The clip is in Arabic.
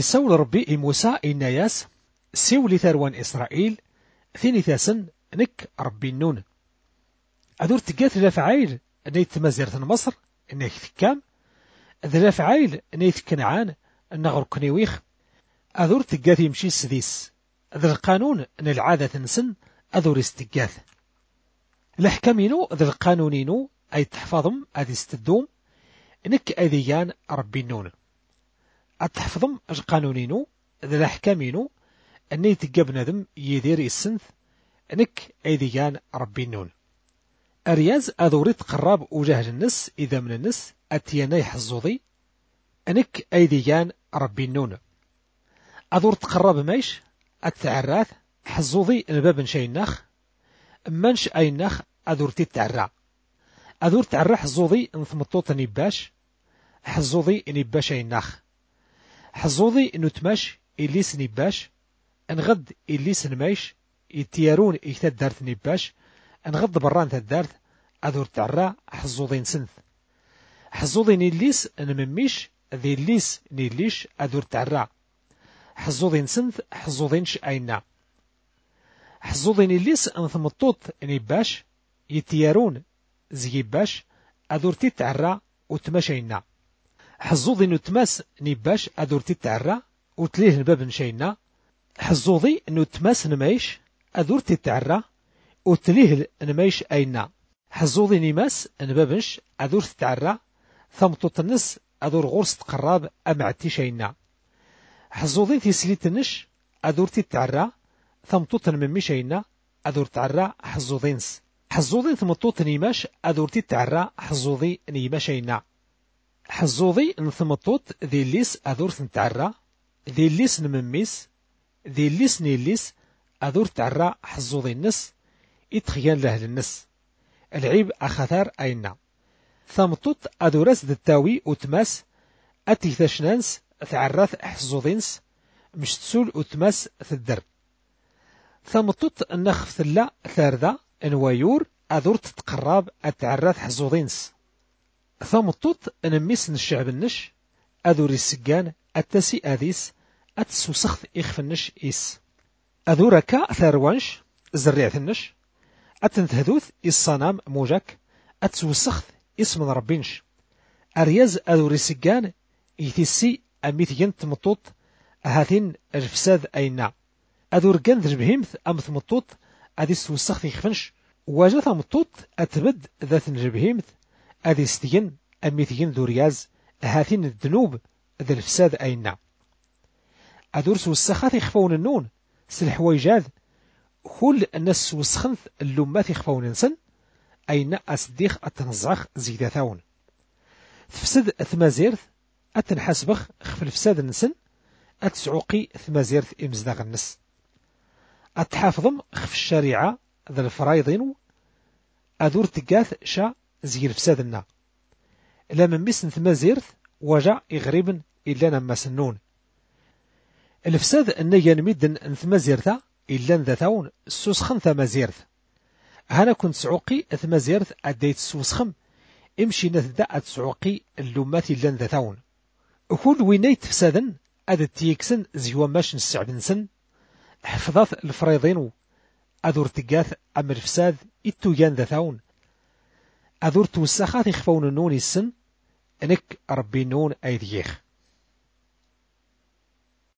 يسول ربي موسى إناياس سيولي ثروان إسرائيل ثيني ثاسن نك ربي النون أدور تقات لفعايل نيت مزيرة مصر نيك ثكام ذا لفعايل نيت كنعان النغر كنيويخ أدور تقات يمشي السديس ذا القانون العادة تنسن أدور استقاث الأحكامينو ذا القانونينو أي تحفظم أدي استدوم نك أذيان ربي النون أتحفظم القانونينو ذا الأحكامينو أني تقابنا ذم يدير السنث نك أيديان ربي النون أرياز أذوري تقرب وجه النس إذا من النس أتياني حظوظي أنك أيديان ربي النون أذور تقرب مايش أتعراث حظوظي الباب شيناخ منش أيناخ أذور تتعرى أذور تعرى حظوظي انثمطوط نباش حظوظي نباش أيناخ حظوظي إنو تماش إليس نباش انغد إليس نمايش يتيارون يتدارت نباش انغد بران تدارت أذور تعرى حظوظين سنث حظوظين إليس نمميش ذي إليس نيليش أذور تعرى حظوظين سنث حظوظينش أينا حظوظين إليس انثمطوط نباش يتيارون زيباش أذور تتعرى وتماشينا حظوظي تماس نباش أذور تتعرى وتليه الباب نشينا حظوظي انو تماس نمايش أذور تتعرى وتليه نمايش أينا حظوظي نماس نبابنش أذور تتعرى ثمطوط النس أذور غرس تقرب أمعتي شينا حظوظي تسليتنش أذور تتعرى ثمطوط نممي شينا أذور تعرى حظوظينس حظوظي ثمطوط نيماش أذور تتعرى حظوظي نيماشينا حظوظي نثمطوط ذي الليس أذور تنتعرى ذي الليس نمميس ذي الليس نيليس أذور تعرى حظوظي النس إتخيان له النس العيب أخثار أينا ثمطوط أذورس التاوي وتماس أتيثاشنانس تعرث حظوظينس مش تسول وتماس ثدر ثمطوط النخف ثلا ثارذا انوايور أذور تتقرب أتعرث حظوظينس ثمطوط نميس الشعب النش أذور السجان التسي أذيس أتسوسخ إخف النش إيس أذورك ثاروانش زريعة النش أتنتهدوث الصنام موجك أتسوسخ اسم ربينش أرياز أذور السجان يثسي أميثين تمطوط هاثين الفساد أينا أذور كان ذجبهمث أم تمطوط أذي سوسخ يخفنش واجا تمطوط أتبد ذات الجبهمث أذي ستين أميثين ذورياز هاثين الذنوب ذا الفساد أينا أذور سوسخات يخفون النون سلحوايجاد كل الناس سوسخنث اللمات يخفون نسن أين أصديخ أتنزعخ زيداثاون تفسد ثمازيرث أتنحسبخ خف الفساد نسن أتسعوقي ثمازيرث إمزداغ النس أتحافظم خف الشريعة ذا الفرايضين أذور تقاث شا زي الفسادنا لما ميسن ثمازيرث وجع إغريبا إلا نما سنون الفساد النيا نميدن ثمازيرثا إلا ذاتاون سوسخن ثمازيرث هانا كنت سعوقي ثمازيرث أديت سوسخم امشي نثدا أتسعوقي اللومات إلا ذاتاون كل وينيت فسادا أدت تيكسن زيوا ماش نسعب نسن حفظات الفريضين أذور تقاث أم الفساد إتويان ذاتاون أذور توسخات يخفون النون السن أنك ربي نون أيديخ